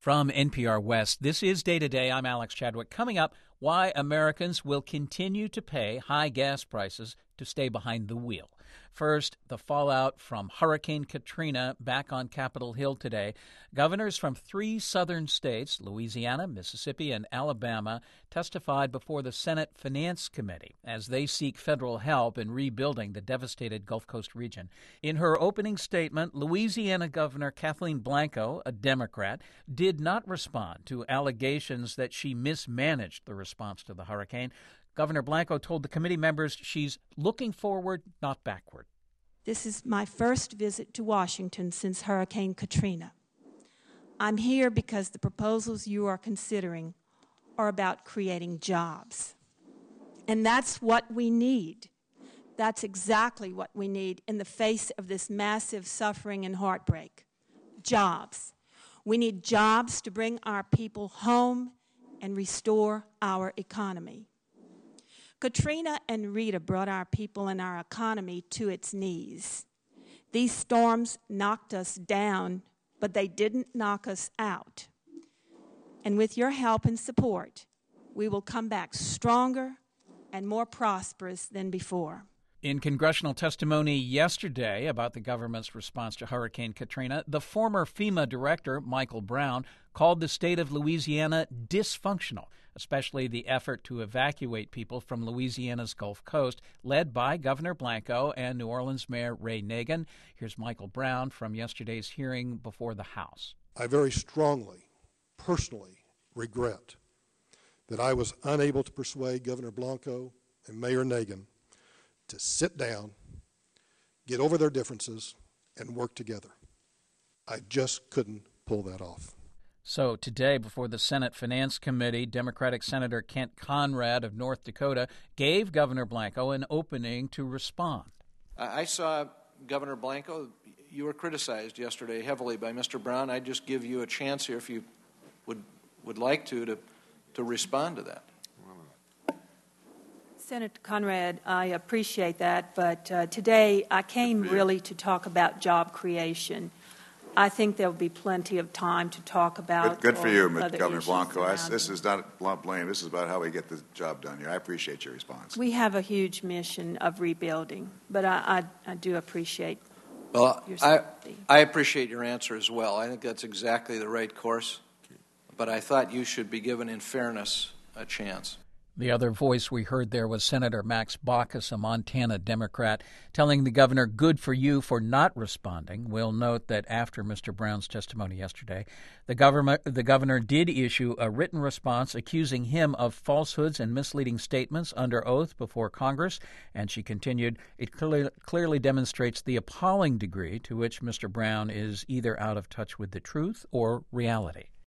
From NPR West, this is Day to Day. I'm Alex Chadwick. Coming up, why Americans will continue to pay high gas prices to stay behind the wheel. First, the fallout from Hurricane Katrina back on Capitol Hill today. Governors from 3 southern states, Louisiana, Mississippi, and Alabama, testified before the Senate Finance Committee as they seek federal help in rebuilding the devastated Gulf Coast region. In her opening statement, Louisiana Governor Kathleen Blanco, a Democrat, did not respond to allegations that she mismanaged the response to the hurricane. Governor Blanco told the committee members she's looking forward, not backward. This is my first visit to Washington since Hurricane Katrina. I'm here because the proposals you are considering are about creating jobs. And that's what we need. That's exactly what we need in the face of this massive suffering and heartbreak. Jobs. We need jobs to bring our people home and restore our economy. Katrina and Rita brought our people and our economy to its knees. These storms knocked us down, but they didn't knock us out. And with your help and support, we will come back stronger and more prosperous than before. In congressional testimony yesterday about the government's response to Hurricane Katrina, the former FEMA director, Michael Brown, called the state of Louisiana dysfunctional, especially the effort to evacuate people from Louisiana's Gulf Coast, led by Governor Blanco and New Orleans Mayor Ray Nagin. Here's Michael Brown from yesterday's hearing before the House. I very strongly, personally regret that I was unable to persuade Governor Blanco and Mayor Nagin to sit down, get over their differences, and work together. I just couldn't pull that off. So today, before the Senate Finance Committee, Democratic Senator Kent Conrad of North Dakota gave Governor Blanco an opening to respond. I saw Governor Blanco, you were criticized yesterday heavily by Mr. Brown. I'd just give you a chance here if you would like to respond to that. Senator Conrad, I appreciate that, but today I came really to talk about job creation. I think there will be plenty of time to talk about Good for you, other Governor issues Blanco. around This is not blame. This is about how we get the job done here. I appreciate your response. We have a huge mission of rebuilding, but I do appreciate Well, your sympathy. I appreciate your answer as well. I think that's exactly the right course, but I thought you should be given, in fairness, a chance. The other voice we heard there was Senator Max Baucus, a Montana Democrat, telling the governor, good for you for not responding. We'll note that after Mr. Brown's testimony yesterday, the governor did issue a written response accusing him of falsehoods and misleading statements under oath before Congress. And she continued, it clearly demonstrates the appalling degree to which Mr. Brown is either out of touch with the truth or reality.